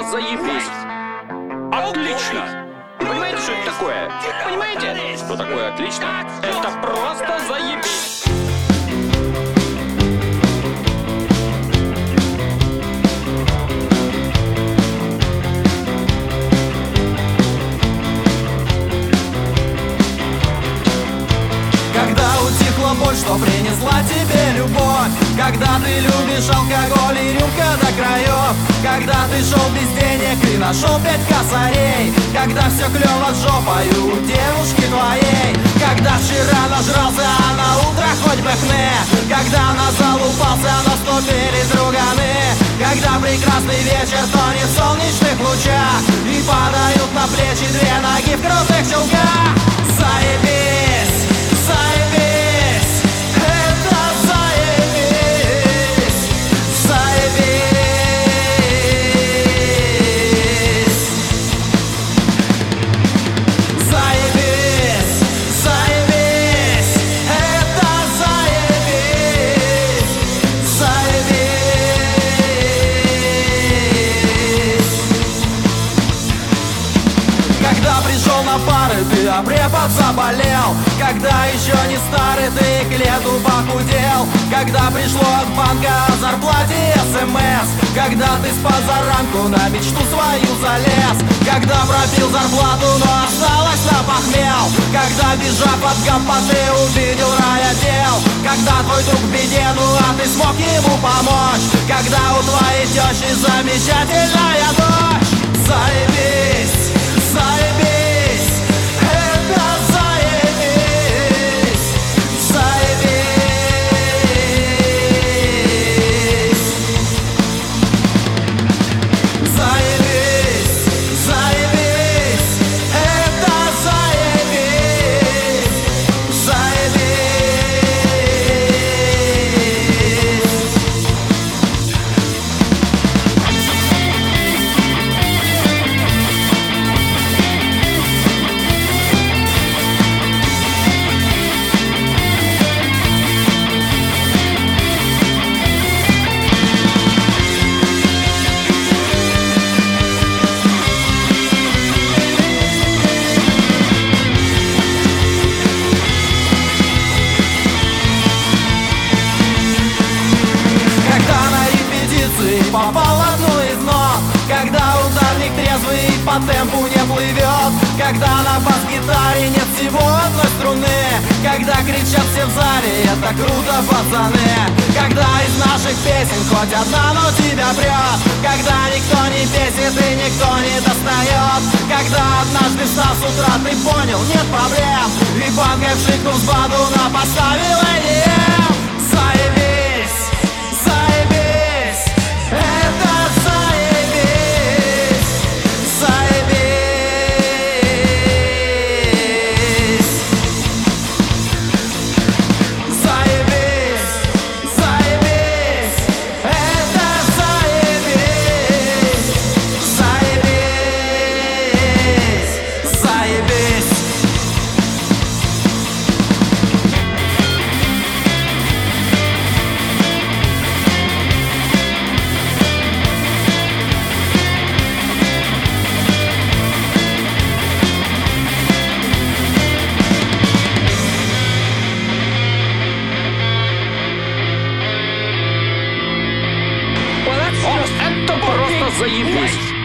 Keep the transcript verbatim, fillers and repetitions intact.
заебись. Отлично. Понимаете, что это такое? Понимаете, что такое отлично? Это просто заебись. Когда утихла боль, что принесла тебе любовь, когда ты любишь алкоголь и рюмка до краев, когда ты шел без денег и нашел пять косарей, когда все клево с жопою у девушки твоей, когда вчера нажрался, а на утро хоть бы хне, когда на залупался, но ступили друганы, когда прекрасный вечер тонет в солнечных лучах и падают на плечи две ноги в крутых чулках. Заебись! Заебись, это заебись, заебись, заебись, заебись, это заебись, заебись. Когда пришел на пары, ты а препод заболел, когда еще не старый, ты к лету похудел, когда пришло от банка о зарплате СМС, когда ты с позаранку на мечту свою залез, когда пропил зарплату, но осталось на похмел, когда, бежав от гопоты, увидел райотдел, когда твой друг в беде, ну а ты смог ему помочь, когда у твоей тещи замечательная дочь. Заебись, заебись, это заебись, заебись, заебись, заебись, это заебись, заебись. Когда на репетиции попал в одну из нот, когда ударник трезвый по темпу не плывет, когда на бас-гитаре нет всего одной струны, когда кричат все в зале, это круто, пацаны, когда из наших песен хоть одна, но тебя прет, когда никто не бесит и никто не достает, когда однажды встав с утра ты понял, нет проблем, и банкой вшикнув с бадуна поставил эй ди эм. Заебись, заебись, это заебись, заебись, заебись, заебись, это заебись, заебись, заебись. О, это просто заебись.